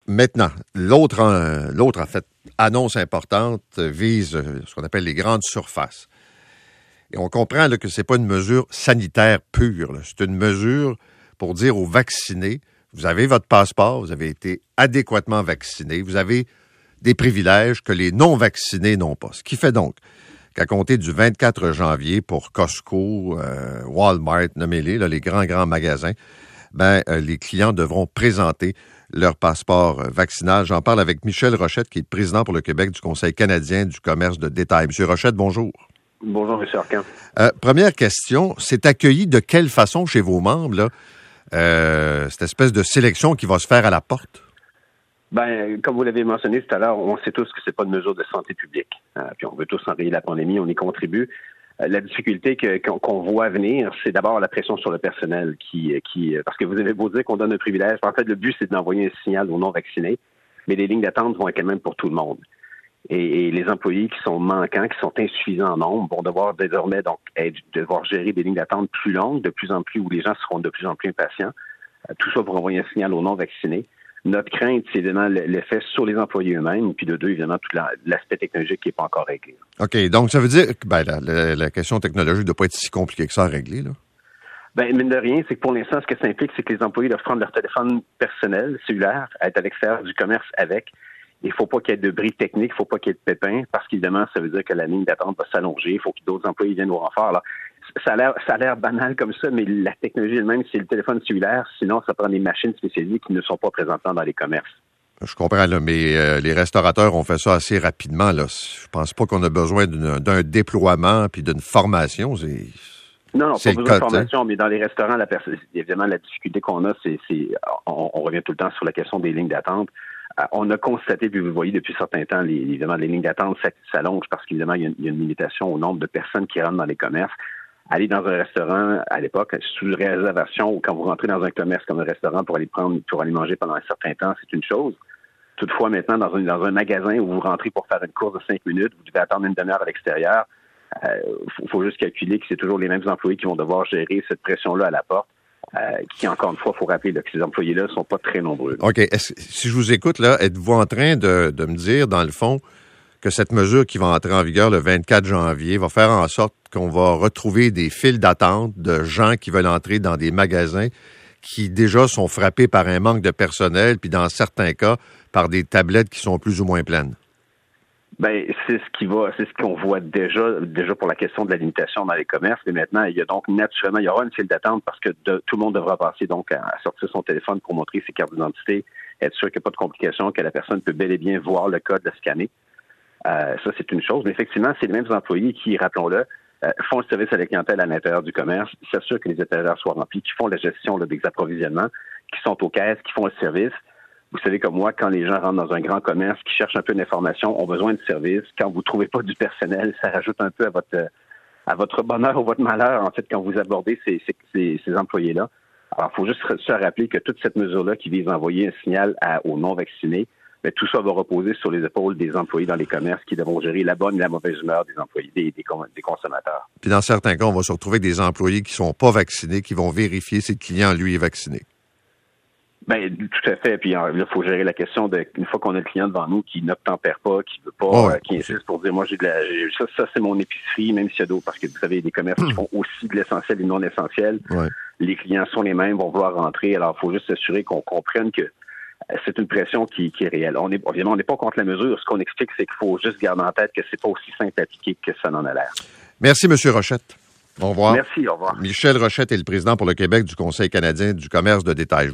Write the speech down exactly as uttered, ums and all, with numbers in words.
maintenant, l'autre, euh, l'autre en fait, annonce importante euh, vise euh, ce qu'on appelle les grandes surfaces. Et on comprend là, que ce n'est pas une mesure sanitaire pure. Là. C'est une mesure pour dire aux vaccinés, vous avez votre passeport, vous avez été adéquatement vacciné, vous avez des privilèges que les non-vaccinés n'ont pas. Ce qui fait donc qu'à compter du vingt-quatre janvier, pour Costco, euh, Walmart, nommez-les, là, les grands, grands magasins, ben, euh, les clients devront présenter leur passeport euh, vaccinal. J'en parle avec Michel Rochette, qui est président pour le Québec du Conseil canadien du commerce de détail. Monsieur Rochette, bonjour. Bonjour, M. Arcan. Euh, première question, c'est accueilli de quelle façon chez vos membres, là, euh, cette espèce de sélection qui va se faire à la porte? Ben, comme vous l'avez mentionné tout à l'heure, on sait tous que c'est pas une mesure de santé publique. Euh, puis on veut tous enrayer la pandémie, on y contribue. Euh, la difficulté que, qu'on, qu'on voit venir, c'est d'abord la pression sur le personnel qui, qui, parce que vous avez beau dire qu'on donne un privilège. En fait, le but, c'est d'envoyer un signal aux non-vaccinés, mais les lignes d'attente vont être quand même pour tout le monde. Et, et les employés qui sont manquants, qui sont insuffisants en nombre, vont devoir désormais donc être, devoir gérer des lignes d'attente plus longues, de plus en plus, où les gens seront de plus en plus impatients. Euh, tout ça pour envoyer un signal aux non-vaccinés. Notre crainte, c'est évidemment l'effet sur les employés eux-mêmes, puis de deux, évidemment, tout la, l'aspect technologique qui n'est pas encore réglé. OK, donc ça veut dire que ben, la, la, la question technologique ne doit pas être si compliquée que ça à régler, là? Ben, mine de rien, c'est que pour l'instant, ce que ça implique, c'est que les employés doivent prendre leur téléphone personnel, cellulaire, être à l'extérieur du commerce avec. Il ne faut pas qu'il y ait de bris technique, il ne faut pas qu'il y ait de pépins, parce qu'évidemment, ça veut dire que la ligne d'attente va s'allonger, il faut que d'autres employés viennent au renfort. Alors, ça a l'air, ça a l'air banal comme ça, mais la technologie elle-même, c'est le téléphone cellulaire. Sinon, ça prend des machines spécialisées qui ne sont pas présentement dans les commerces. Je comprends, là, mais euh, les restaurateurs ont fait ça assez rapidement. Là. Je pense pas qu'on a besoin d'une, d'un déploiement puis d'une formation. C'est, non, non, c'est pas besoin de formation, mais dans les restaurants, la pers- évidemment, la difficulté qu'on a, c'est, c'est on, on revient tout le temps sur la question des lignes d'attente. On a constaté, puis vous voyez depuis certains temps, les, évidemment, les lignes d'attente s'allongent parce qu'évidemment, il y, a une, il y a une limitation au nombre de personnes qui rentrent dans les commerces. Aller dans un restaurant, à l'époque, sous réservation, ou quand vous rentrez dans un commerce comme un restaurant pour aller prendre, pour aller manger pendant un certain temps, c'est une chose. Toutefois, maintenant, dans un, dans un magasin où vous rentrez pour faire une course de cinq minutes, vous devez attendre une demi-heure à l'extérieur. Il euh, faut, faut juste calculer que c'est toujours les mêmes employés qui vont devoir gérer cette pression-là à la porte. Euh, qui, encore une fois, il faut rappeler là, que ces employés-là ne sont pas très nombreux. OK. Est-ce, si je vous écoute, là, êtes-vous en train de, de me dire, dans le fond, que cette mesure qui va entrer en vigueur le vingt-quatre janvier va faire en sorte qu'on va retrouver des files d'attente de gens qui veulent entrer dans des magasins qui déjà sont frappés par un manque de personnel, puis dans certains cas, par des tablettes qui sont plus ou moins pleines? Ben, c'est ce qui va, c'est ce qu'on voit déjà, déjà pour la question de la limitation dans les commerces. Mais maintenant, il y a donc naturellement, il y aura une file d'attente parce que de, tout le monde devra passer donc à, à sortir son téléphone pour montrer ses cartes d'identité, être sûr qu'il n'y a pas de complications, que la personne peut bel et bien voir le code, le scanner. Euh, ça, c'est une chose. Mais effectivement, c'est les mêmes employés qui, rappelons-le, euh, font le service à la clientèle à l'intérieur du commerce, s'assurent que les étagères soient remplies, qui font la gestion là, des approvisionnements, qui sont aux caisses, qui font le service. Vous savez comme moi, quand les gens rentrent dans un grand commerce, qui cherchent un peu d'informations, ont besoin de services. Quand vous ne trouvez pas du personnel, ça rajoute un peu à votre à votre bonheur ou votre malheur, en fait, quand vous abordez ces, ces, ces, ces employés-là. Alors, il faut juste se rappeler que toute cette mesure-là qui vise à envoyer un signal à, aux non-vaccinés, mais tout ça va reposer sur les épaules des employés dans les commerces qui devront gérer la bonne et la mauvaise humeur des employés, des, des, des consommateurs. Puis dans certains cas, on va se retrouver avec des employés qui ne sont pas vaccinés, qui vont vérifier si le client, lui, est vacciné. Ben tout à fait. Puis là, il faut gérer la question de une fois qu'on a le client devant nous qui n'obtempère pas, qui veut pas, oh ouais, euh, qui insiste pour dire moi j'ai de la j'ai, ça, ça c'est mon épicerie, même s'il y a d'autres, parce que vous savez, il y a des commerces qui font aussi de l'essentiel et non essentiel. Ouais. Les clients sont les mêmes, vont vouloir rentrer. Alors, il faut juste s'assurer qu'on comprenne que c'est une pression qui, qui est réelle. On est, évidemment, on n'est pas contre la mesure. Ce qu'on explique, c'est qu'il faut juste garder en tête que c'est pas aussi simple à appliquer que ça n'en a l'air. Merci, M. Rochette. Au revoir. Merci, au revoir. Michel Rochette est le président pour le Québec du Conseil canadien du commerce de détail.